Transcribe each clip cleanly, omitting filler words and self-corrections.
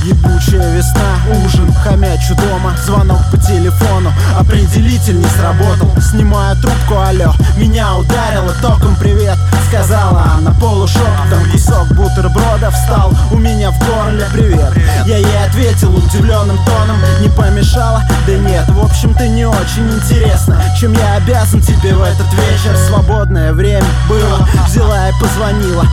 Ебучая весна, ужин, хомячу дома. Звонок по телефону, определитель не сработал. Снимаю трубку, алло, меня ударило током. Привет, сказала она полушепотом. Кусок бутерброда встал у меня в горле. Привет, я ей ответил удивленным тоном. Не помешало? Да нет, в общем-то не очень интересно, чем я обязан тебе в этот вечер. Свободное время было, взяла и позвонила.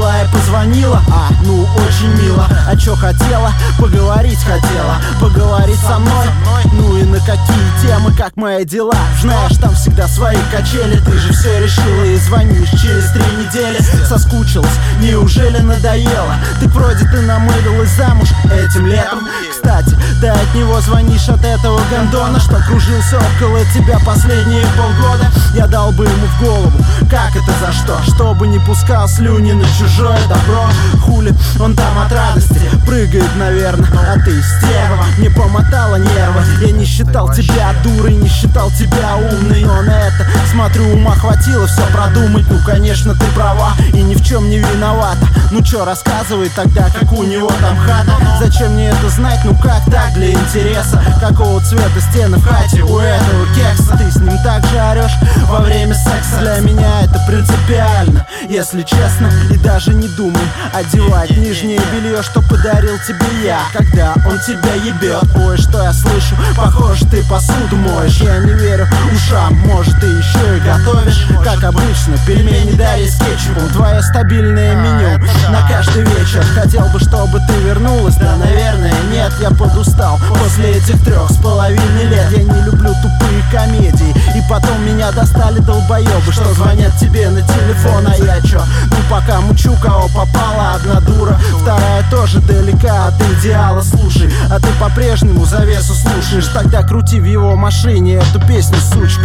Ну очень мило. А чё хотела? Поговорить хотела. Поговорить со мной? Ну и на какие темы, как мои дела? Знаешь, там всегда свои качели. Ты же все решила и звонишь через 3 недели. Соскучилась, неужели надоело? Так вроде ты намылилась замуж этим летом. Кстати, ты от него звонишь, от этого гондона, что кружился около тебя последние полгода. Я дал бы ему в голову, как это за что? Чтобы не пускал слюни на чужое добро. Хули он там от радости прыгает, наверное. А ты, стерва, не помотала нервы. Я не считал тебя дурой, не считал тебя умной, но на это, смотрю, ума хватило все продумать. Ну конечно ты права и ни в чем не виновата. Ну чё, рассказывай тогда, как у него там хата. Зачем мне это знать, ну как так, для интереса? Какого цвета стены в хате у этого кекса? Ты с ним так же орешь во время секса. Для меня это принципиально, если честно. И даже не думай одевать нижнее белье, что подарил тебе я, когда он тебя ебет. Ой, что я слышу, похоже, ты посуду моешь. Я не верю ушам, может ты еще и готовишь. Как обычно, пельмени Дарьи с кетчупом. Твое стабильное меню на каждый вечер. Хотел бы, чтобы ты вернулась, да, наверное, нет. Я подустал после этих 3,5 лет. Я не люблю тупые комедии. И потом меня достали долбоебы, что звонят тебе на телефон. А я чё? Ну пока мучу, кого попала. Одна дура, вторая тоже далека от идеала. Слушай, а ты по-прежнему завесу слушаешь? Тогда крути в его машине эту песню, сучка.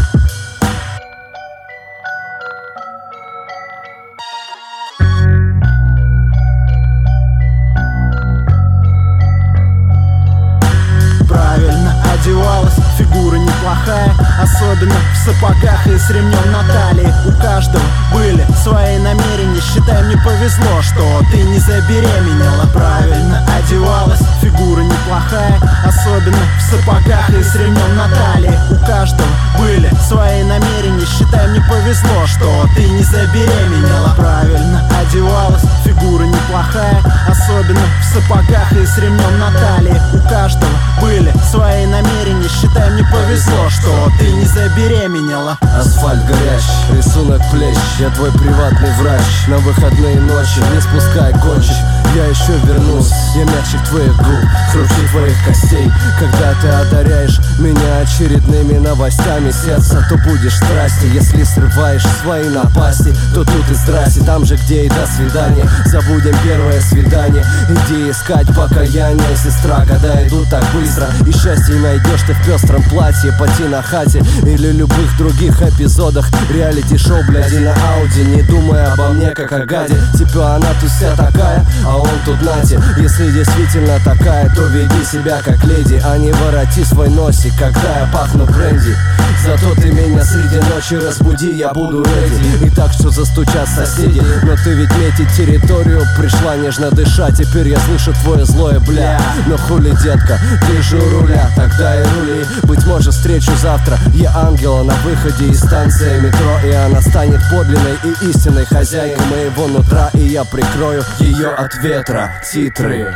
Одевалась, фигура неплохая, особенно в сапогах и с ремнем на талии. У каждого были свои намерения. Считай, мне повезло, что ты не забеременела. Правильно одевалась, фигура неплохая, особенно в сапогах и с ремнем на талии. У каждого были свои намерения. Считай, мне повезло, что ты не забеременела. Правильно одевалась, фигура неплохая, особенно в сапогах и с ремнем на талии. У каждого были свои намерения. Считай, мне повезло, что ты не забеременела. Асфальт горящий, рисунок плещ. Я твой приватный врач. На выходные ночи не спускай кончик. Я еще вернусь, я мячик твоих губ, хрупчик твоих костей. Когда ты одаряешь меня очередными новостями сердца, то будешь в страсти. Если срываешь свои напасти, то тут и здрасте. Там же, где и до свидания. Забудем первое свидание. Иди искать покаяние, сестра. Года идут так быстро, и счастье найдешь ты в пестром платье, поти на хате или любых других эпизодах реалити-шоу, бляди на Ауди. Не думай обо мне как о гаде. Типа она тут вся такая, а он тут нате. Если действительно такая, то веди себя как леди, а не вороти свой носик, когда я пахну бренди. Зато ты меня среди ночи разбуди, я буду ready. И так что застучат соседи. Но ты ведь метить территорию пришла нежно дышать. Теперь я слышу твое злое бля. Но хули, детка, ты же у руля, тогда и рули. Быть может, встречу завтра я ангела на выходе из станции метро, и она станет подлинной и истинной хозяйкой моего нутра, и я прикрою ее от ветра. Титры.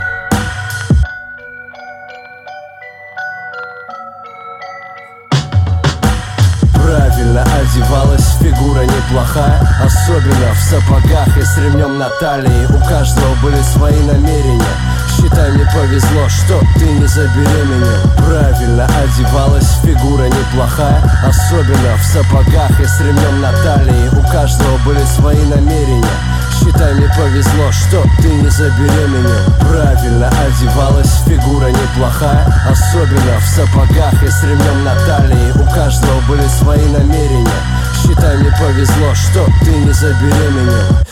Правильно одевалась, фигура неплохая, особенно в сапогах и с ремнем на талии. У каждого были свои намерения. Считай, мне повезло, что ты не забеременел. Правильно одевалась, фигура неплохая, особенно в сапогах и с ремнем на талии. У каждого были свои намерения. Считай, мне повезло, что ты не забеременел. Правильно одевалась, фигура неплохая, особенно в сапогах и с ремнем на талии. У каждого были свои намерения. Считай, мне повезло, что ты не забеременел.